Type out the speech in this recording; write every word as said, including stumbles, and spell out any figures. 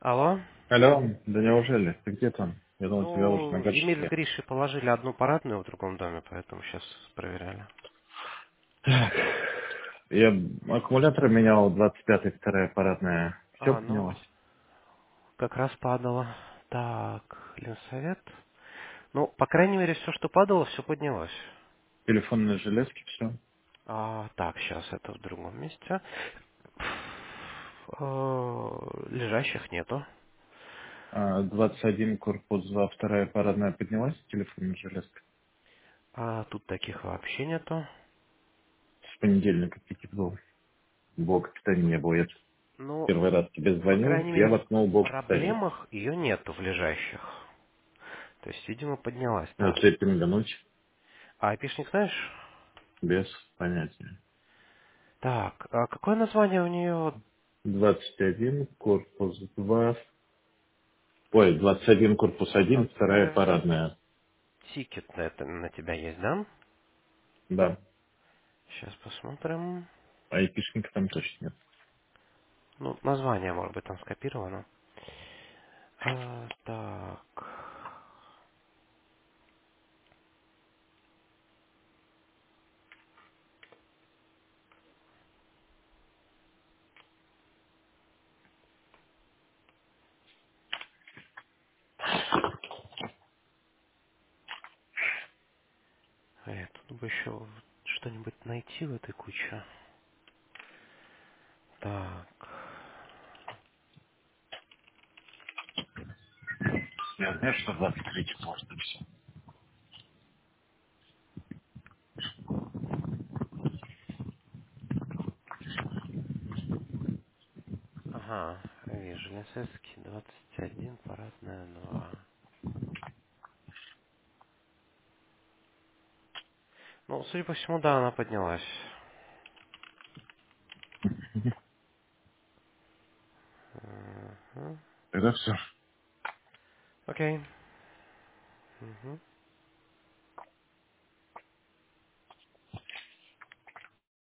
Алло? Алло, да неужели? Ты где там? Я думал, тебя уже на Ну, Эмиль с горшке. Гришей положили одну парадную в другом доме, поэтому сейчас проверяли. Так, я аккумулятор менял, двадцать пятая, вторая парадная. Все А, ну, поднялось? как раз падало. Так, Ленсовет. Ну, по крайней мере, все, что падало, все поднялось. Телефонные железки, все. А, так, сейчас это в другом месте. Э, Лежащих нету. А, двадцать один, корпус два, вторая парадная поднялась, телефонная железка. А тут таких вообще нету. С понедельника пяти был. Блок питания не было. Я Ну, первый раз тебе по звонил, крайней я мере, в воткнул блок питания. проблемах ее нету в лежащих. То есть, видимо, поднялась, Вот да. тебе пингануть А айпишник знаешь? без понятия. Так, а какое название у нее? двадцать один, корпус два. Ой, двадцать один, корпус один, вторая Одна парадная. тикет на, это, на тебя есть, да? Да. Сейчас посмотрим. А айпишника там точно нет. Ну, название, может быть, там скопировано. А, так. Э, тут бы еще что-нибудь найти в этой куче. Так. Я знаю, что двадцать три может и все. Ага, вижу. Лисецкий, двадцать один, парадная два. Ну, судя по всему, да, она поднялась. Мгм. Это все. Окей. Мгм.